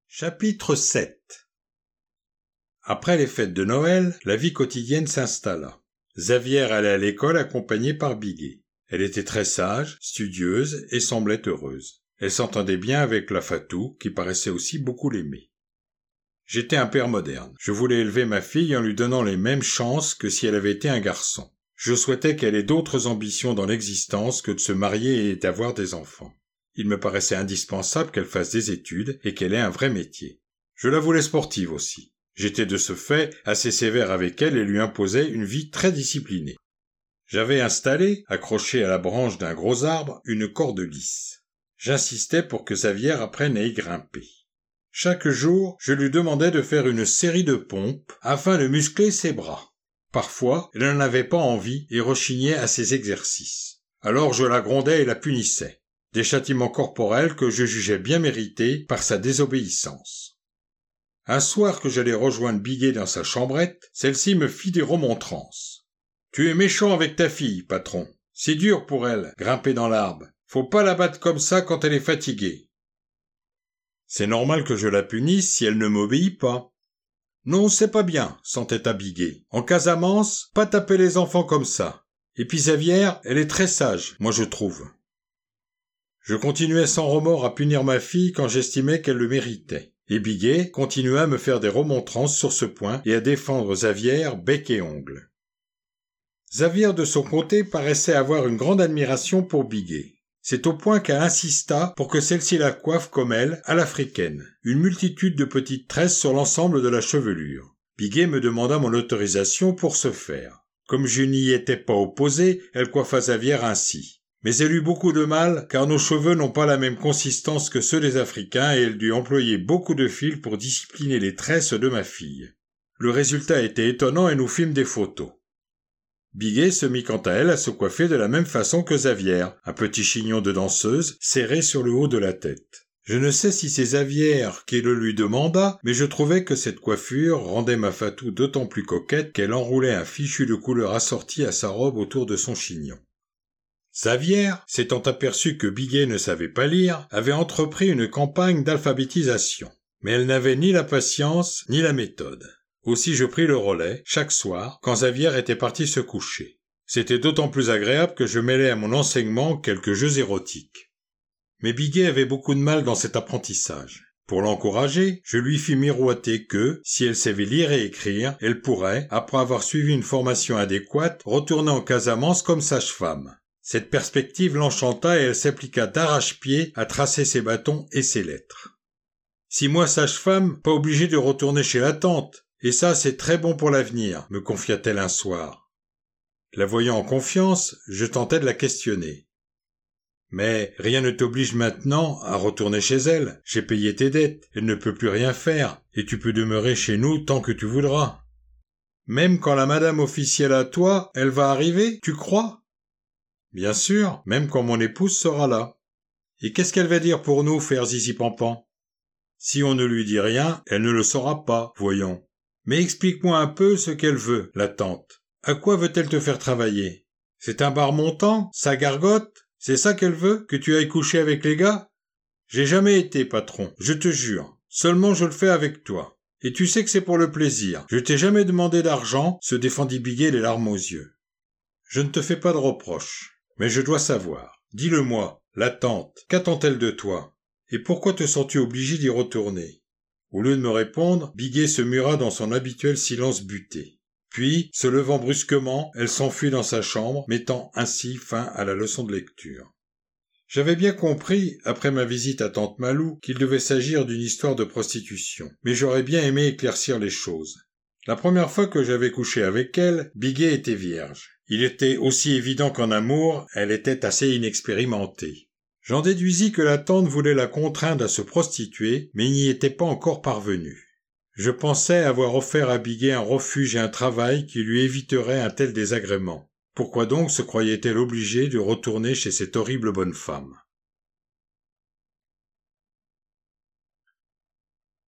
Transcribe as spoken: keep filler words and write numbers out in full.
Chapitre sept. Après les fêtes de Noël, la vie quotidienne s'installa. Xavier allait à l'école accompagnée par Biguet. Elle était très sage, studieuse et semblait heureuse. Elle s'entendait bien avec la Fatou, qui paraissait aussi beaucoup l'aimer. J'étais un père moderne. Je voulais élever ma fille en lui donnant les mêmes chances que si elle avait été un garçon. Je souhaitais qu'elle ait d'autres ambitions dans l'existence que de se marier et d'avoir des enfants. Il me paraissait indispensable qu'elle fasse des études et qu'elle ait un vrai métier. Je la voulais sportive aussi. J'étais de ce fait assez sévère avec elle et lui imposais une vie très disciplinée. J'avais installé, accroché à la branche d'un gros arbre, une corde lisse. J'insistais pour que Xavier apprenne à y grimper. Chaque jour, je lui demandais de faire une série de pompes afin de muscler ses bras. Parfois, elle n'en avait pas envie et rechignait à ces exercices. Alors je la grondais et la punissais. Des châtiments corporels que je jugeais bien mérités par sa désobéissance. Un soir que j'allais rejoindre Biguet dans sa chambrette, celle-ci me fit des remontrances. « Tu es méchant avec ta fille, patron. C'est dur pour elle, grimper dans l'arbre. Faut pas la battre comme ça quand elle est fatiguée. »« C'est normal que je la punisse si elle ne m'obéit pas. »« Non, c'est pas bien, » s'entêta Biguet. « En Casamance, pas taper les enfants comme ça. Et puis Xavier, elle est très sage, moi je trouve. » Je continuais sans remords à punir ma fille quand j'estimais qu'elle le méritait. Et Biguet continua à me faire des remontrances sur ce point et à défendre Xavier bec et ongles. Xavier de son côté paraissait avoir une grande admiration pour Biguet. C'est au point qu'elle insista pour que celle-ci la coiffe comme elle, à l'africaine, une multitude de petites tresses sur l'ensemble de la chevelure. Biguet me demanda mon autorisation pour ce faire. Comme je n'y étais pas opposé, elle coiffa Xavier ainsi. Mais elle eut beaucoup de mal, car nos cheveux n'ont pas la même consistance que ceux des Africains et elle dut employer beaucoup de fils pour discipliner les tresses de ma fille. Le résultat était étonnant et nous fîmes des photos. Biguet se mit quant à elle à se coiffer de la même façon que Xavier, un petit chignon de danseuse serré sur le haut de la tête. Je ne sais si c'est Xavier qui le lui demanda, mais je trouvais que cette coiffure rendait ma Fatou d'autant plus coquette qu'elle enroulait un fichu de couleur assorti à sa robe autour de son chignon. Xavier, s'étant aperçu que Biguet ne savait pas lire, avait entrepris une campagne d'alphabétisation. Mais elle n'avait ni la patience ni la méthode. Aussi je pris le relais, chaque soir, quand Xavier était parti se coucher. C'était d'autant plus agréable que je mêlais à mon enseignement quelques jeux érotiques. Mais Biguet avait beaucoup de mal dans cet apprentissage. Pour l'encourager, je lui fis miroiter que, si elle savait lire et écrire, elle pourrait, après avoir suivi une formation adéquate, retourner en Casamance comme sage-femme. Cette perspective l'enchanta et elle s'appliqua d'arrache-pied à tracer ses bâtons et ses lettres. Six mois sage-femme, pas obligée de retourner chez la tante, et ça c'est très bon pour l'avenir, me confia-t-elle un soir. La voyant en confiance, je tentai de la questionner. Mais rien ne t'oblige maintenant à retourner chez elle, j'ai payé tes dettes, elle ne peut plus rien faire, et tu peux demeurer chez nous tant que tu voudras. Même quand la madame officielle à toi, elle va arriver, tu crois ? Bien sûr, même quand mon épouse sera là. Et qu'est-ce qu'elle va dire pour nous, faire Zizi Pampan ? Si on ne lui dit rien, elle ne le saura pas, voyons. Mais explique-moi un peu ce qu'elle veut, la tante. À quoi veut-elle te faire travailler ? C'est un bar montant ? Ça gargote ? C'est ça qu'elle veut ? Que tu ailles coucher avec les gars ? J'ai jamais été patron, je te jure. Seulement je le fais avec toi. Et tu sais que c'est pour le plaisir. Je t'ai jamais demandé d'argent, se défendit Biguet les larmes aux yeux. Je ne te fais pas de reproches. Mais je dois savoir. Dis-le-moi, la tante, qu'attend-elle de toi ? Et pourquoi te sens-tu obligé d'y retourner ? Au lieu de me répondre, Biguet se mura dans son habituel silence buté. Puis, se levant brusquement, elle s'enfuit dans sa chambre, mettant ainsi fin à la leçon de lecture. J'avais bien compris, après ma visite à tante Malou, qu'il devait s'agir d'une histoire de prostitution, mais j'aurais bien aimé éclaircir les choses. La première fois que j'avais couché avec elle, Biguet était vierge. Il était aussi évident qu'en amour, elle était assez inexpérimentée. J'en déduisis que la tante voulait la contraindre à se prostituer, mais n'y était pas encore parvenue. Je pensais avoir offert à Biguet un refuge et un travail qui lui éviterait un tel désagrément. Pourquoi donc se croyait-elle obligée de retourner chez cette horrible bonne femme ?